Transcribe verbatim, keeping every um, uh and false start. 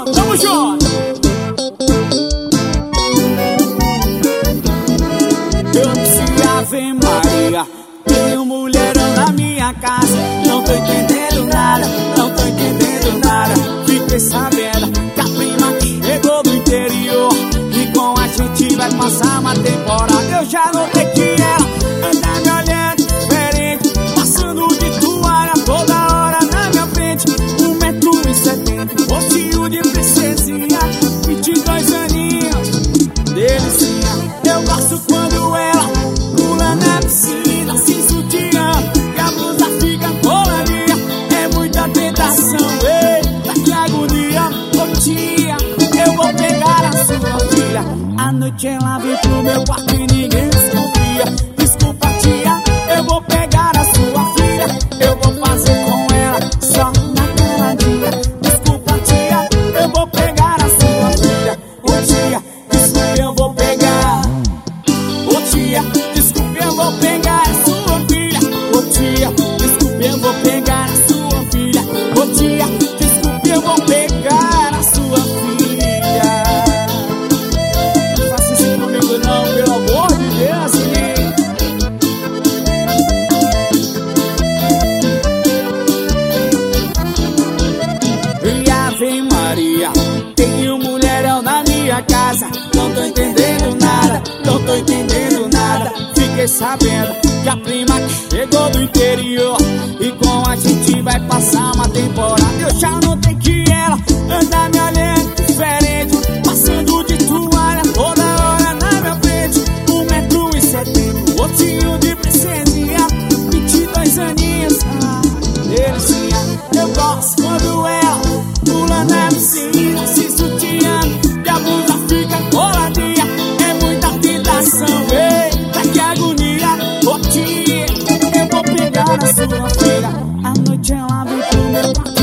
Tamo junto. Eu disse Ave Maria, tenho mulherão na minha casa. Não tô entendendo nada, não tô entendendo nada. Fiquei sabendo que a prima chegou do interior e com a gente vai passar uma temporada. Eu já notei que ela anda me olhando diferente, passando de toalha toda hora na minha frente. Um metro e setenta, rostinho de princesinha, vinte e dois aninhos, delicinha. Eu gosto quando ela pula na piscina sem sutiã e a blusa fica coladinha. É muita tentação, eita que agonia. Ô tia, eu vou pegar a sua filha. À noite ela vem pro meu quarto e ninguém desconfia. Desculpa tia, eu vou pegar a sua filha. Eu vou fazer com ela só na caladinha. Desculpa tia, eu vou pegar a sua filha. Ô tia, desculpa, eu vou pegar. Ô tia, desculpa, eu vou pegar a sua filha. Ô tia, desculpa, eu vou pegar a sua filha. Ô tia, desculpa, eu vou pegar a sua filha. Não faça isso comigo não, pelo amor de Deus, hein? E Ave Maria, tenho mulherão na minha casa. Não tô entendendo nada, não tô entendendo nada. Fiquei sabendo que a prima chegou do interior e com a gente vai passar uma temporada. Eu já notei que ela anda me olhando diferente, passando de toalha toda hora na minha frente. Um metro e setenta, rostinho de princesinha, vinte e dois aninhos, ah, delicinha. Eu gosto quando ela pula na piscina sem sutiã e a blusa fica coladinha. É muita tentação, eita que agonia. Ô tia, eu vou pegar a sua filha. À noite ela vem pro meu quarto